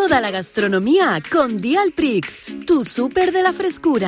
toda la gastronomía con Dialprix, tu súper de la frescura.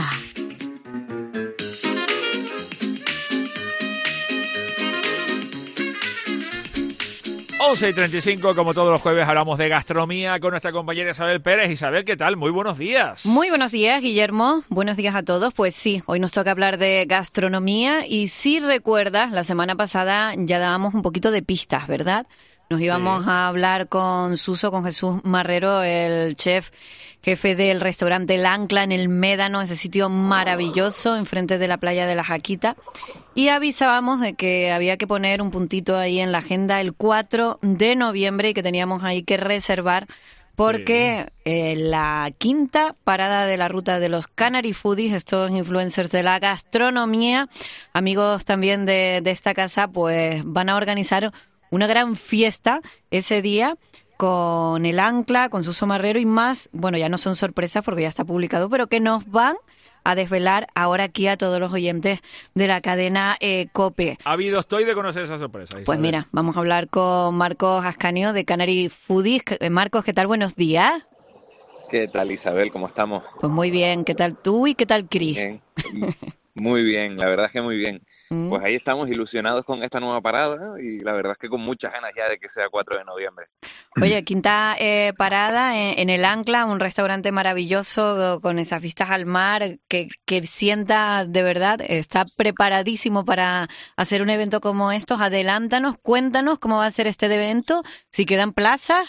Once y 35, como todos los jueves, hablamos de gastronomía con nuestra compañera Isabel Pérez. Isabel, ¿qué tal? Muy buenos días. Muy buenos días, Guillermo. Buenos días a todos. Pues sí, hoy nos toca hablar de gastronomía y si recuerdas, la semana pasada ya dábamos un poquito de pistas, ¿verdad? Nos íbamos a hablar con Jesús Marrero, el chef jefe del restaurante El Ancla en el Médano, ese sitio maravilloso enfrente de la playa de la Jaquita. Y avisábamos de que había que poner un puntito ahí en la agenda el 4 de noviembre y que teníamos ahí que reservar porque la quinta parada de la ruta de los Canary Foodies, estos influencers de la gastronomía, amigos también de esta casa, pues van a organizar una gran fiesta ese día con El Ancla, con Suso Marrero y más. Bueno, ya no son sorpresas porque ya está publicado, pero que nos van a desvelar ahora aquí a todos los oyentes de la cadena COPE. Ávido estoy de conocer esa sorpresa, Isabel. Pues mira, vamos a hablar con Marcos Ascanio de Canary Foodies. Marcos, ¿qué tal? Buenos días. ¿Qué tal, Isabel? ¿Cómo estamos? Pues muy bien. ¿Qué tal tú y qué tal Cris? Bien. Muy bien, la verdad es que muy bien. Pues ahí estamos ilusionados con esta nueva parada y la verdad es que con muchas ganas ya de que sea 4 de noviembre. Oye, quinta parada en El Ancla, un restaurante maravilloso con esas vistas al mar que sienta de verdad, está preparadísimo para hacer un evento como estos. Adelántanos, cuéntanos cómo va a ser este evento, si quedan plazas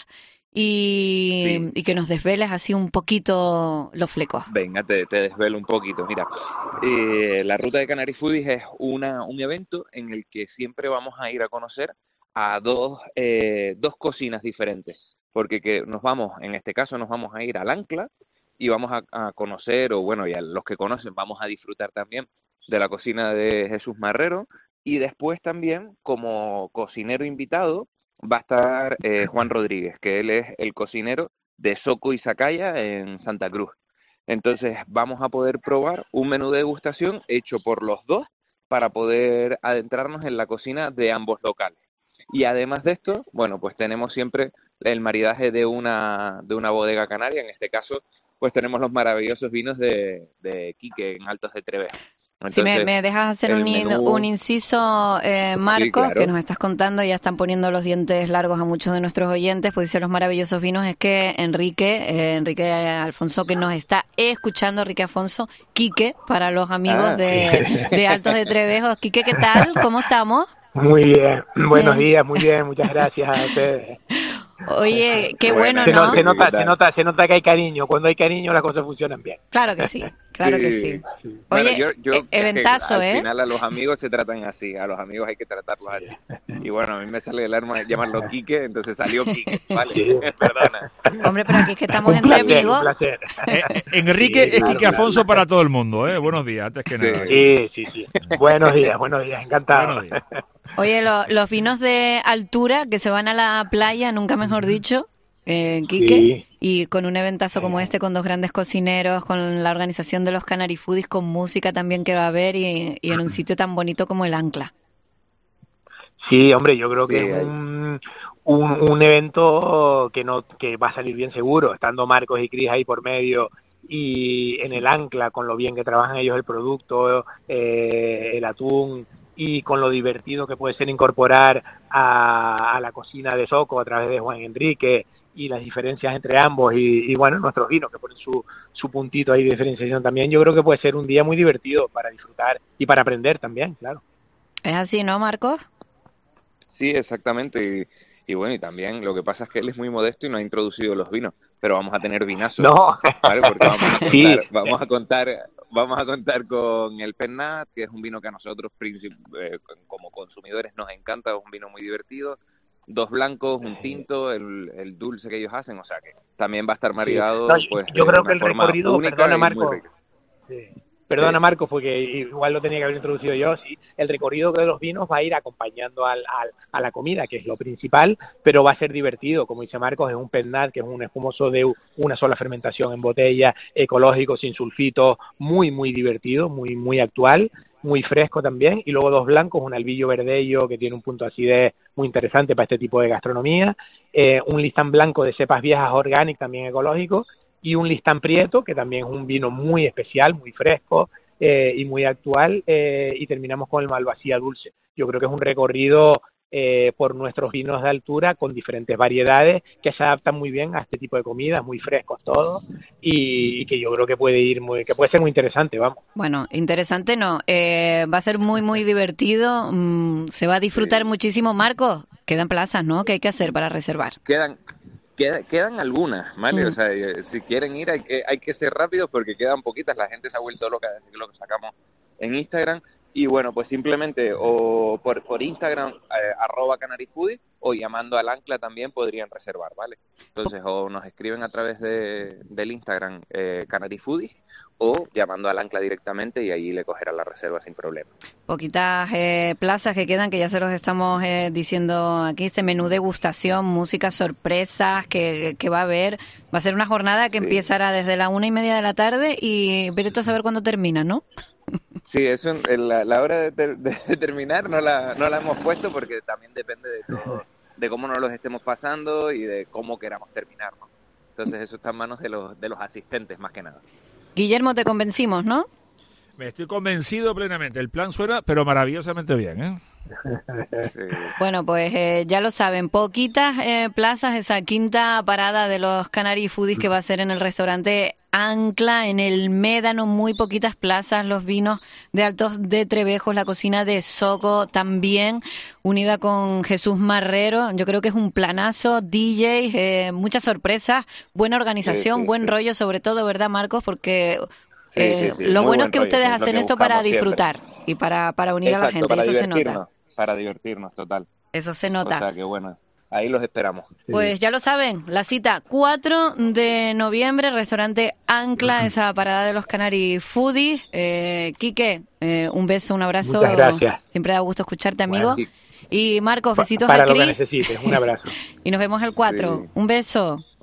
y que nos desveles así un poquito los flecos. Venga, te desvelo un poquito. Mira, la ruta de Canary Foodies es un evento en el que siempre vamos a ir a conocer a dos cocinas diferentes, porque en este caso nos vamos a ir al Ancla y vamos a conocer, o bueno, ya los que conocen vamos a disfrutar también de la cocina de Jesús Marrero, y después también como cocinero invitado va a estar Juan Rodríguez, que él es el cocinero de Soco y Zacaya en Santa Cruz. Entonces vamos a poder probar un menú de degustación hecho por los dos para poder adentrarnos en la cocina de ambos locales. Y además de esto, bueno, pues tenemos siempre el maridaje de una bodega canaria. En este caso, pues tenemos los maravillosos vinos de Quique en Altos de Trevejo. Si me dejas hacer un inciso, Marcos, sí, claro, que nos estás contando, ya están poniendo los dientes largos a muchos de nuestros oyentes, pues dice los maravillosos vinos, es que Enrique Alfonso, que nos está escuchando, Enrique Afonso, Quique, para los amigos de Altos de Trevejo. Quique, ¿qué tal? ¿Cómo estamos? Muy bien, buenos días, muy bien, muchas gracias a ustedes. Oye, qué bueno, ¿no? Se nota que hay cariño. Cuando hay cariño las cosas funcionan bien. Claro que sí, claro que sí. Bueno, oye, yo eventazo, al final a los amigos se tratan así, a los amigos hay que tratarlos así. Y bueno, a mí me sale el arma de llamarlo Quique, entonces salió Quique, vale, sí. Perdona. Hombre, pero aquí es que estamos entre amigos. Un placer. Enrique es Quique Afonso para todo el mundo, ¿eh? Buenos días, antes que nada. Sí. Buenos días, encantado. Buenos días. Oye, los vinos de altura que se van a la playa, nunca mejor dicho, Quique, y con un eventazo como este, con dos grandes cocineros, con la organización de los Canary Foodies, con música también que va a haber y en un sitio tan bonito como El Ancla. Sí, hombre, yo creo que es un evento que va a salir bien seguro, estando Marcos y Cris ahí por medio y en El Ancla, con lo bien que trabajan ellos el producto, el atún, y con lo divertido que puede ser incorporar a la cocina de Soco a través de Juan Enrique y las diferencias entre ambos y bueno, nuestros vinos que ponen su puntito ahí de diferenciación también. Yo creo que puede ser un día muy divertido para disfrutar y para aprender también, claro. ¿Es así, no, Marcos? Sí, exactamente. Y bueno, y también lo que pasa es que él es muy modesto y no ha introducido los vinos, pero vamos a tener vinazos. No. ¿Vale? Porque vamos a contar con el Pernat, que es un vino que a nosotros como consumidores nos encanta, es un vino muy divertido. 2 blancos, un tinto, el dulce que ellos hacen, o sea que también va a estar maridado. Sí. No, yo creo que el recorrido, perdona Marco, Perdona, Marcos, porque igual lo tenía que haber introducido yo. Sí, el recorrido de los vinos va a ir acompañando a la comida, que es lo principal, pero va a ser divertido. Como dice Marcos, es un Pernat, que es un espumoso de una sola fermentación en botella, ecológico, sin sulfito, muy, muy divertido, muy, muy actual. muy fresco también, y luego 2 blancos, un albillo verdello que tiene un punto de acidez muy interesante para este tipo de gastronomía, un listán blanco de cepas viejas orgánicas, también ecológico, y un listán prieto, que también es un vino muy especial, muy fresco y muy actual, y terminamos con el Malvasía dulce. Yo creo que es un recorrido por nuestros vinos de altura con diferentes variedades que se adaptan muy bien a este tipo de comidas, muy frescos todos, y que yo creo que que puede ser muy interesante, vamos. Bueno, interesante no, va a ser muy muy divertido, se va a disfrutar muchísimo. Marcos, quedan plazas, ¿no? ¿Qué hay que hacer para reservar? Quedan algunas, ¿vale? O sea, si quieren ir hay que ser rápidos porque quedan poquitas, la gente se ha vuelto loca desde que lo sacamos en Instagram. Y bueno, pues simplemente o por Instagram, @CanaryFoodie, o llamando al Ancla también podrían reservar, ¿vale? Entonces, o nos escriben a través del Instagram CanaryFoodie, o llamando al Ancla directamente y ahí le cogerán la reserva sin problema. Poquitas plazas que quedan, que ya se los estamos diciendo aquí, este menú degustación, música, sorpresas que va a haber. Va a ser una jornada que empezará desde la 1:30 de la tarde y veremos a saber cuándo termina, ¿no? Sí, eso, la hora de terminar no la hemos puesto porque también depende de todo, de cómo nos los estemos pasando y de cómo queramos terminar, ¿no? Entonces eso está en manos de los asistentes más que nada. Guillermo, te convencimos, ¿no? Me estoy convencido plenamente. El plan suena, pero maravillosamente bien, ¿eh? Sí. Bueno, pues ya lo saben, poquitas plazas, esa quinta parada de los Canary Foodies que va a ser en el restaurante Ancla, en el Médano, muy poquitas plazas, los vinos de Altos de Trebejos, la cocina de Soco también, unida con Jesús Marrero. Yo creo que es un planazo, DJ, muchas sorpresas, buena organización, buen rollo sobre todo, ¿verdad, Marcos? Porque lo bueno es que ustedes hacen esto para disfrutar y para unir a la gente, eso se nota. Para divertirnos, total. Eso se nota. O sea que bueno, ahí los esperamos. Pues ya lo saben, la cita 4 de noviembre, restaurante Ancla, esa parada de los Canary Foodies. Quique, un beso, un abrazo. Muchas gracias. Siempre da gusto escucharte, amigo. Bueno, y Marcos, besitos para a lo Cris. que necesites, un abrazo. Y nos vemos el 4. Sí. Un beso.